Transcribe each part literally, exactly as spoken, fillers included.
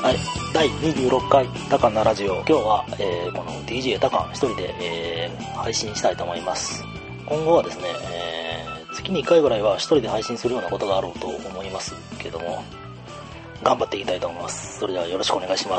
はい、だいにじゅうろっかいタカンなラジオ。今日は、えー、この ディージェー タカン一人で、えー、配信したいと思います。今後はですね、えー、月にいっかいぐらいは一人で配信するようなことがあろうと思いますけども、頑張っていきたいと思います。それではよろしくお願いします。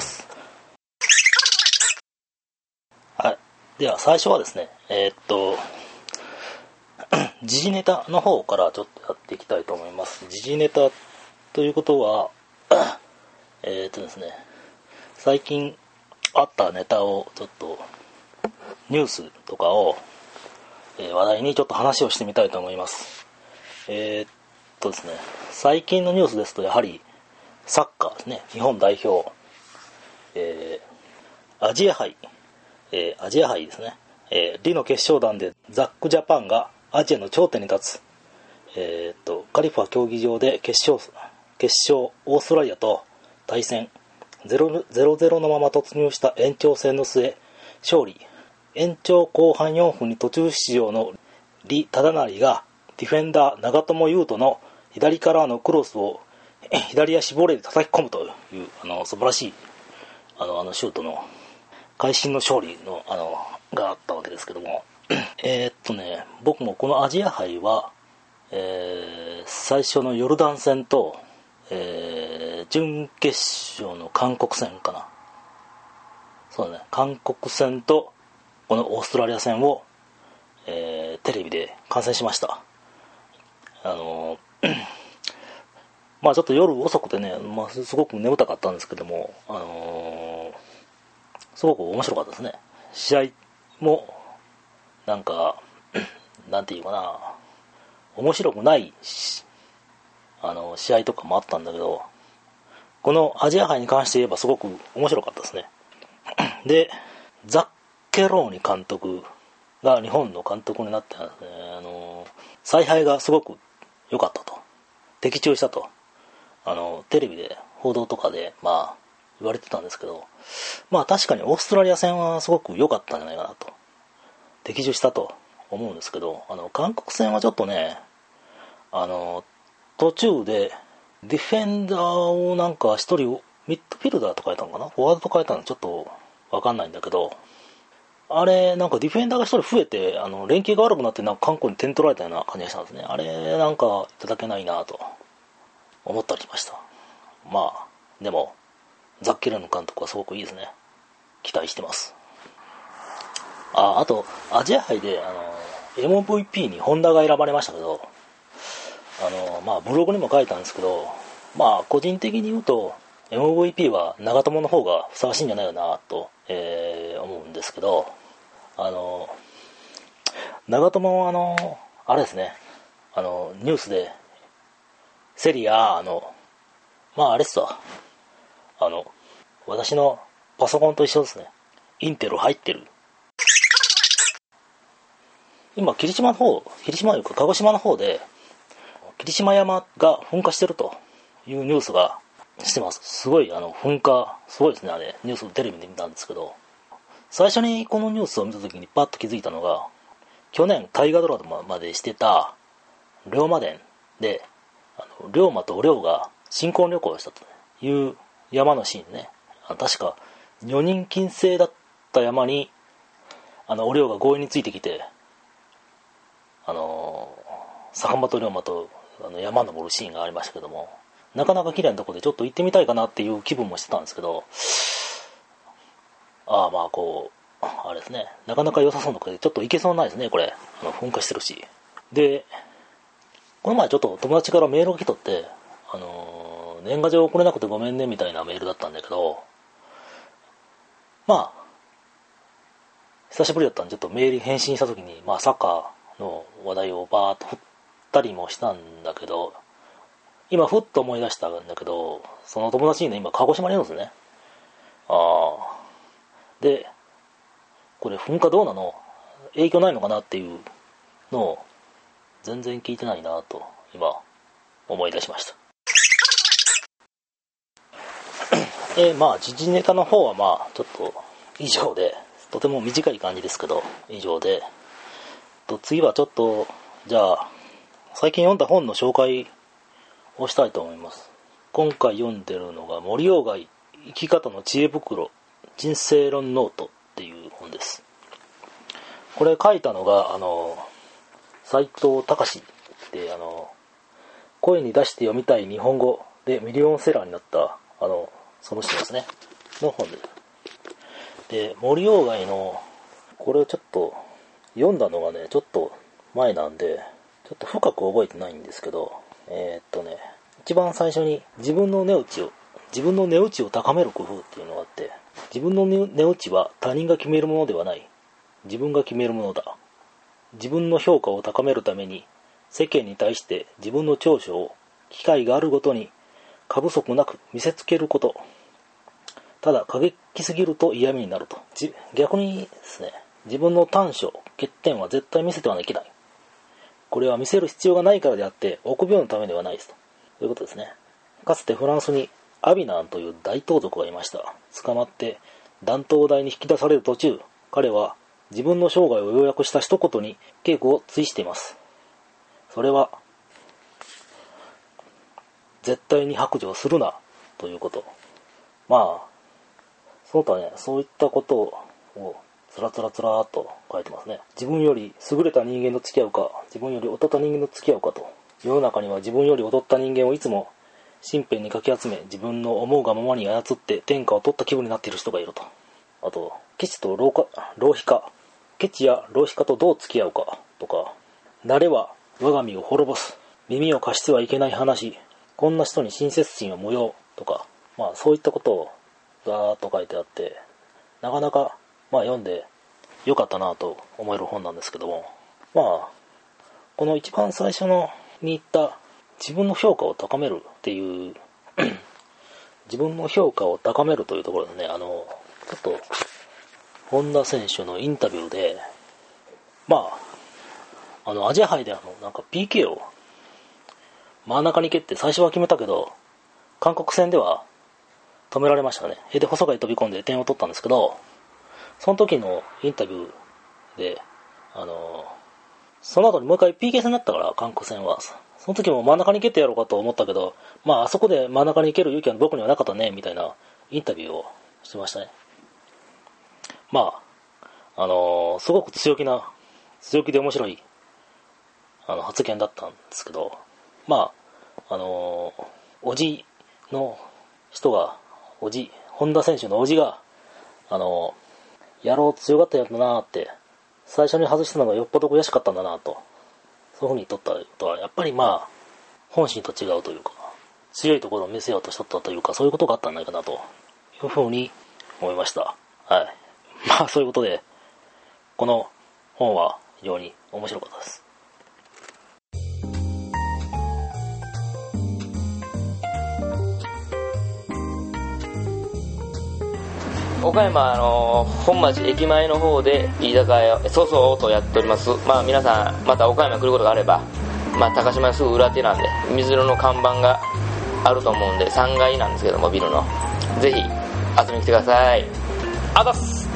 はい、では最初はですね、えー、っと時事ネタの方からちょっとやっていきたいと思います。時事ネタということはえー、っとですね最近あったネタをちょっとニュースとかを、えー、話題にちょっと話をしてみたいと思います。えー、っとですね最近のニュースですとやはりサッカーですね。日本代表、えー、アジア杯、えー、アジア杯ですね、えー、リの決勝弾でザックジャパンがアジアの頂点に立つ、えー、っとカリファ競技場で決勝決勝オーストラリアと対戦 ゼロたいゼロ のまま突入した延長戦の末勝利。延長後半よんふんに途中出場の李忠成がディフェンダー長友佑都の左からのクロスを左足ボレーで叩き込むというあの素晴らしいあのあのシュートの会心の勝利のあのがあったわけですけどもえーっとね僕もこのアジア杯は、えー、最初のヨルダン戦と、えー、準決勝の韓国戦かなそうだね韓国戦とこのオーストラリア戦を、えー、テレビで観戦しました。あのまあちょっと夜遅くてね、まあ、すごく眠たかったんですけども、あのー、すごく面白かったですね。試合もなんかなんていうかな面白くないあの試合とかもあったんだけど、このアジア杯に関して言えばすごく面白かったですね。でザッケローニ監督が日本の監督になって、ね、あの采配がすごく良かったと的中したとあのテレビで報道とかでまあ言われてたんですけど、まあ確かにオーストラリア戦はすごく良かったんじゃないかなと的中したと思うんですけど、あの韓国戦はちょっとねあの途中でディフェンダーをなんか一人ミッドフィルダーと書いたのかなフォワードと書いたのちょっと分かんないんだけど、あれなんかディフェンダーが一人増えてあの連携が悪くなってなんか韓国に点取られたような感じがしたんですね。あれなんかいただけないなと思ったりしました。まあでもザッケレーヌ監督はすごくいいですね。期待してます。ああとアジア杯であの エムブイピー にホンダが選ばれましたけど、あのまあブログにも書いたんですけど、まあ個人的に言うと エムブイピー は長友の方がふさわしいんじゃないかなと、えー、思うんですけど、あの長友はあのあれですねあのニュースでセリアのまああれっすわあの私のパソコンと一緒ですね。インテル入ってる。今霧島の方霧島というか鹿児島の方で霧島山が噴火してるというニュースがしてます。すごいあの噴火すごいですね。あれニューステレビで見たんですけど、最初にこのニュースを見た時にパッと気づいたのが去年大河ドラマまでしてた龍馬伝であの龍馬と龍が新婚旅行をしたという山のシーンね。確か女人禁制だった山にあのお龍が強引についてきてあの坂本龍馬とあの山登るシーンがありましたけども、なかなか綺麗なところでちょっと行ってみたいかなっていう気分もしてたんですけど、ああまあこうあれですねなかなか良さそうなところでちょっと行けそうないですね。これあの噴火してるし。でこの前ちょっと友達からメールが来とってあの年賀状送れなくてごめんねみたいなメールだったんだけど、まあ久しぶりだったんでちょっとメール返信した時に、まあ、サッカーの話題をバーッと振ったりもしたんだけど、今ふっと思い出したんだけど、その友達にね今鹿児島にいるんですね。ああでこれ噴火どうなの影響ないのかなっていうのを全然聞いてないなと今思い出しました。えまあ時事ネタの方はまあちょっと以上でとても短い感じですけど以上で、と次はちょっとじゃあ最近読んだ本の紹介をしたいと思います。今回読んでるのが森鴎外生き方の知恵袋人生論ノートっていう本です。これ書いたのがあの斉藤隆ってあの声に出して読みたい日本語でミリオンセラーになったあのその人ですねの本です。で森鴎外のこれをちょっと読んだのがねちょっと前なんでちょっと深く覚えてないんですけど、えー、っとね一番最初に自分の値打ちを自分の値打ちを高める工夫っていうのがあって、自分の値打ちは他人が決めるものではない、自分が決めるものだ。自分の評価を高めるために世間に対して自分の長所を機会があるごとに過不足なく見せつけること。ただ過激すぎると嫌味になると。逆にですね、自分の短所欠点は絶対見せてはいけない。これは見せる必要がないからであって臆病のためではないですと。そういうことですね。かつてフランスにアビナンという大盗賊がいました。捕まって断頭台に引き出される途中、彼は自分の生涯を要約した一言に稽古を追しています。それは絶対に白状するなということ。まあその他ね、そういったことをつらつらつらーっと書いてますね。自分より優れた人間と付き合うか、自分より劣った人間と付き合うかと。世の中には自分より劣った人間をいつも身辺にかき集め、自分の思うがままに操って天下を取った気分になっている人がいると。あと、ケチと浪費浪費家、ケチや浪費家とどう付き合うかとか、慣れは我が身を滅ぼす、耳を貸してはいけない話、こんな人に親切心を模様とか、まあそういったことをざーっと書いてあって、なかなかまあ読んでよかったなと思える本なんですけども、まあこの一番最初のに言った自分の評価を高めるっていう自分の評価を高めるというところでね、あのちょっと本田選手のインタビューで、まああのアジア杯であのなんか ピーケー を真ん中に蹴って最初は決めたけど韓国戦では止められましたね。で細貝飛び込んで点を取ったんですけど、その時のインタビューであのその後にもう一回 ピーケー 戦になったから、韓国戦はその時も真ん中に蹴ってやろうかと思ったけど、まああそこで真ん中に蹴る勇気は僕にはなかったねみたいなインタビューをしてましたね。まああのー、すごく強気な強気で面白いあの発言だったんですけど、まああのー、おじの人がおじ本田選手のおじがあのー、やろう強かったやつだなーって最初に外したのがよっぽど悔しかったんだなと、そういう風に取ったことはやっぱりまあ本心と違うというか強いところを見せようとしとったというか、そういうことがあったんじゃないかなという風に思いました。はい。まあそういうことでこの本は非常に面白かったです。 岡山あの本町駅前の方で居酒屋そうそうとやっております。まあ皆さんまた岡山来ることがあれば、まあ高島屋すぐ裏手なんで水色の看板があると思うんでさんがいなんですけども、ビルのぜひ遊びに来てください。あざっす。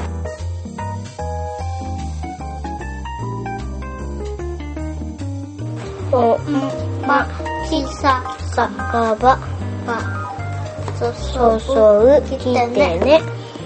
おまちささかばばそそそうきてね。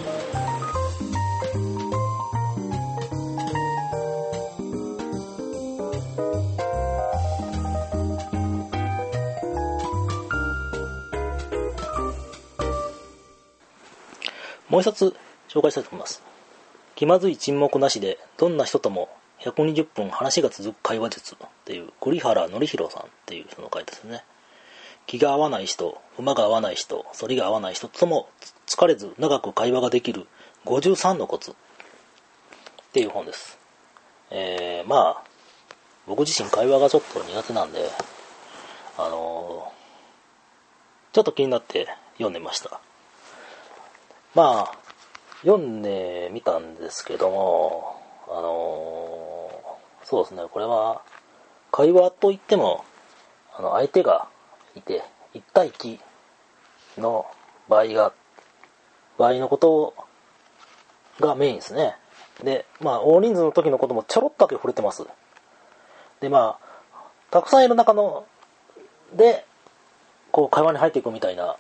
もう一冊紹介したいと思います。気まずい沈黙なしでどんな人ともひゃくにじゅっぷん話が続く会話術っていう栗原紀弘さんっていう人の書いてですね。気が合わない人、馬が合わない人、反りが合わない人とも疲れず長く会話ができるごじゅうさんのコツっていう本です。えー、まあ僕自身会話がちょっと苦手なんで、あのー、ちょっと気になって読んでみました。まあ読んでみたんですけども、あのー、そうですね、これは会話といってもあの相手がいていち対いちの場合が場合のことがメインですね。で、まあ大人数の時のこともちょろっとだけ触れてます。で、まあたくさんいる中のでこう会話に入っていくみたいな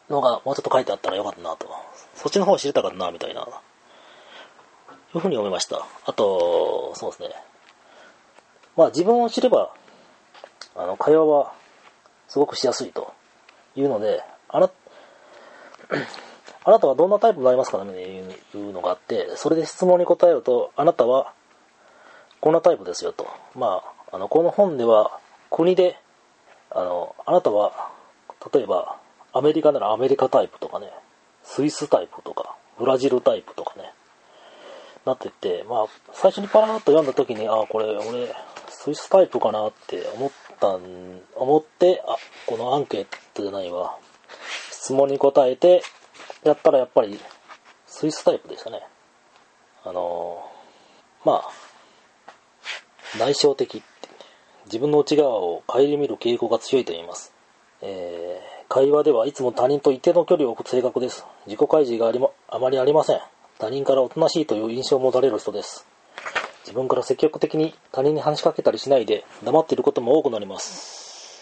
のがもうちょっと書いてあったらよかったなと、そっちの方を知れたかなみたいな、いうふうに思いました。あとそうですね、まあ自分を知ればあの会話はすごくしやすいというので、あなあなたはどんなタイプになりますかねというのがあって、それで質問に答えると、あなたはこんなタイプですよと、まあ、あのこの本では国であのあなたは例えばアメリカならアメリカタイプとかね、スイスタイプとかブラジルタイプとかねなってって、まあ最初にパラッと読んだ時に、あこれ俺スイスタイプかなって思ったん思ってあこのアンケートじゃないわ質問に答えてやったらやっぱりスイスタイプでしたね。あのー、まあ内省的って自分の内側を顧みる傾向が強いと言います。えー会話ではいつも他人と一定の距離を置く性格です。自己開示があり、ま、あまりありません。他人からおとなしいという印象を持たれる人です。自分から積極的に他人に話しかけたりしないで黙っていることも多くなります。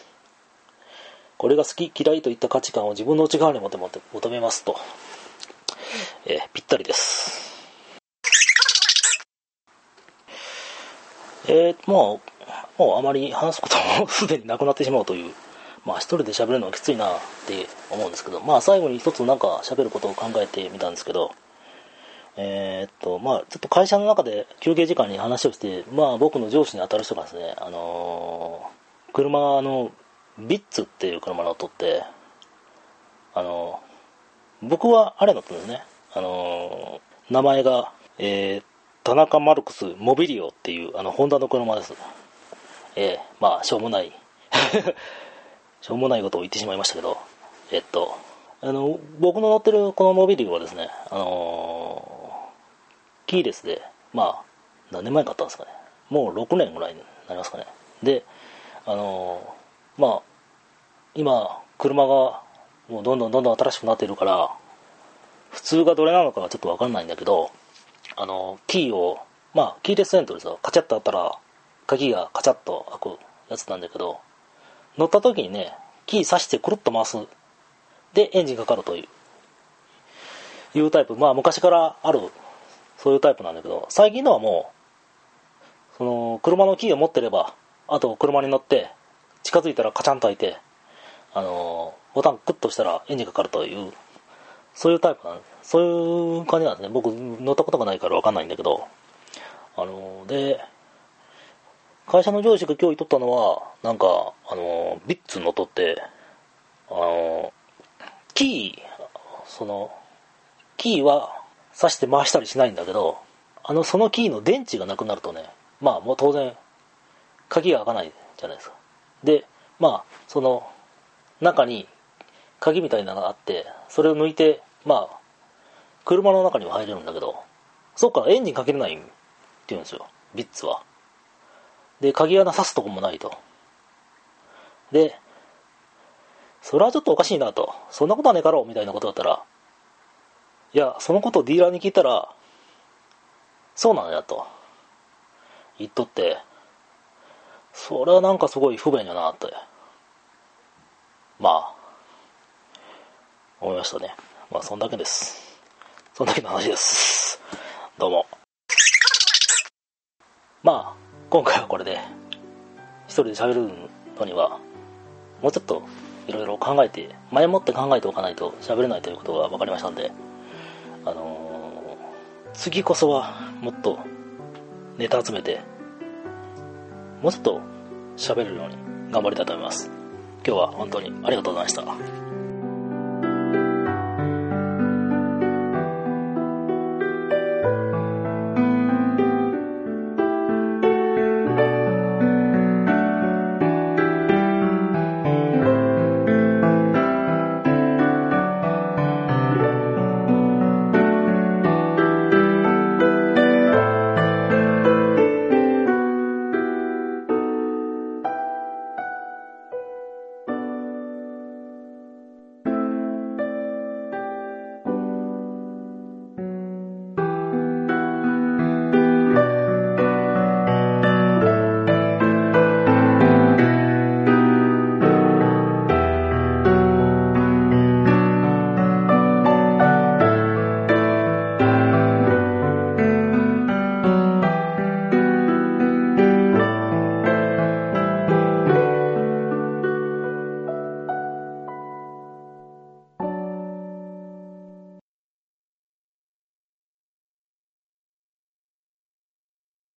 これが好き嫌いといった価値観を自分の内側に求めますと、えー、ぴったりです。えー、もうもうあまり話すこともすでになくなってしまうという、まあ一人で喋るのはきついなって思うんですけど、まあ最後に一つなんか喋ることを考えてみたんですけど、えー、っとまあちょっと会社の中で休憩時間に話をして、まあ僕の上司に当たる人がですね、あのー、車のビッツっていう車乗っとって、あのー、僕はあれ乗ってるんですね、あのー、名前が、えー、田中マルクスモビリオっていうあのホンダの車です。えー、まあしょうもないしょうもないことを言ってしまいましたけど、えっと、あの、僕の乗ってるこのモビリオはですね、あのー、キーレスで、まあ、何年前買ったんですかね。もうろくねんぐらいになりますかね。で、あのー、まあ、今、車がもうどんどんどんどん新しくなっているから、普通がどれなのかはちょっとわかんないんだけど、あのー、キーを、まあ、キーレスエントリーですよ。カチャッとあったら、鍵がカチャッと開くやつなんだけど、乗った時にね、キー刺してくるっと回す。で、エンジンかかるという、いうタイプ。まあ、昔からある、そういうタイプなんだけど、最近のはもう、その、車のキーを持ってれば、あと車に乗って、近づいたらカチャンと開いて、あの、ボタンクッとしたらエンジンかかるという、そういうタイプなんです。そういう感じなんですね。僕、乗ったことがないからわかんないんだけど、あの、で、会社の上司が今日言っとったのは、なんか、あの、ビッツ乗っとって、あの、キー、その、キーは挿して回したりしないんだけど、あの、そのキーの電池がなくなるとね、まあもう当然、鍵が開かないじゃないですか。で、まあ、その、中に鍵みたいなのがあって、それを抜いて、まあ、車の中には入れるんだけど、そっからエンジンかけれないって言うんですよ、ビッツは。で、鍵穴刺すとこもないと。で、それはちょっとおかしいなと。そんなことはねえかろうみたいなことだったら、いや、そのことをディーラーに聞いたら、そうなんだと言っとって、それはなんかすごい不便やなって、まあ、思いましたね。まあ、そんだけです。そんだけの話です。どうも。まあ、今回はこれで一人で喋るのにはもうちょっといろいろ考えて前もって考えておかないと喋れないということが分かりましたんで、あのー、次こそはもっとネタ集めてもうちょっと喋れるように頑張りたいと思います。今日は本当にありがとうございました。